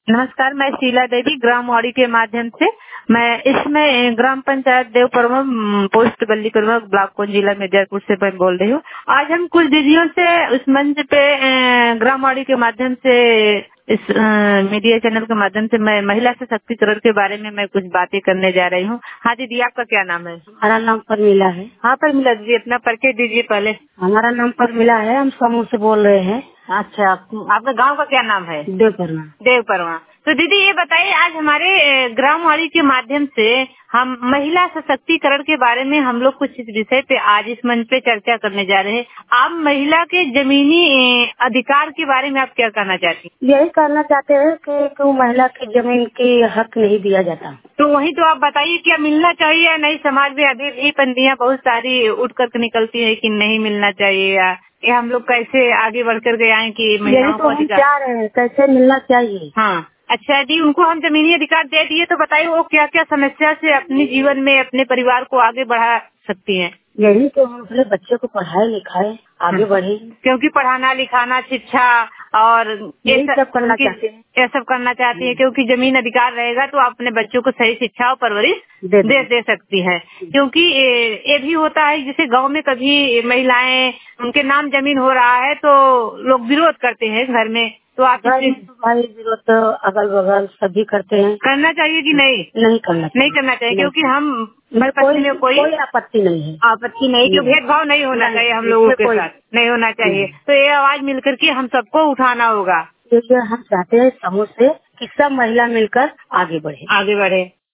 नमस्कार, मैं शीला देवी ग्राम वाड़ी के माध्यम से मैं इसमें ग्राम पंचायत देवपरवा पोस्ट गली करवा ब्लॉक को जिला मिर्जापुर से मैं बोल रही हूँ। आज हम कुछ दीदियों से उस मंच पे ग्राम वाड़ी के माध्यम से इस मीडिया चैनल के माध्यम से मैं महिला सशक्तिकरण के बारे में मैं कुछ बातें करने जा रही हूँ। हाँ दीदी, आपका क्या नाम है? हमारा नाम परमिला है। हाँ परमिला दीदी, अपना परिचय दीजिए पहले। हमारा नाम परमिला है, हम समूह से बोल रहे हैं। अच्छा, आपका गांव का क्या नाम है? देवपरवा। देवपरवा। तो दीदी ये बताइए, आज हमारे ग्राम वाड़ी के माध्यम से हम महिला सशक्तिकरण के बारे में हम लोग कुछ इस विषय पे आज इस मंच पे चर्चा करने जा रहे हैं। आप महिला के जमीनी अधिकार के बारे में आप क्या कहना चाहती हैं? यही कहना चाहते हैं कि महिला की जमीन की हक नहीं दिया जाता। तो वही तो आप बताइए, क्या मिलना चाहिए या नहीं? समाज में अभी भी पंदियां बहुत सारी उठ कर निकलती है कि नहीं मिलना चाहिए, या हम लोग कैसे आगे बढ़ कर गए आए कि महिलाओं को अधिकार? क्या रहे हैं, कैसे मिलना चाहिए। हाँ अच्छा दी, उनको हम जमीनी अधिकार दे दिए तो बताइए वो क्या क्या समस्या से अपने जीवन में अपने परिवार को आगे बढ़ा सकती हैं? यही तो हम अपने बच्चे को पढ़ाए लिखाए आगे बढ़े, क्योंकि पढ़ाना लिखाना शिक्षा और ये सब करना चाहते हैं। ये सब करना चाहती है क्योंकि जमीन अधिकार रहेगा तो आप अपने बच्चों को सही शिक्षा और परवरिश दे सकती है। क्योंकि ये भी होता है जैसे गांव में कभी महिलाएं उनके नाम जमीन हो रहा है तो लोग विरोध करते हैं घर में, तो आप भाई विरोध तो अगल बगल सभी करते हैं। करना चाहिए कि नहीं? नहीं करना चाहिए क्योंकि हम कोई आपत्ति नहीं है। आपत्ति नहीं, क्योंकि भेदभाव नहीं होना चाहिए, हम लोगों के साथ नहीं होना चाहिए। तो ये आवाज मिलकर के हम सबको उठाना होगा। हम चाहते हैं समूह से कि सब महिला मिलकर आगे बढ़े।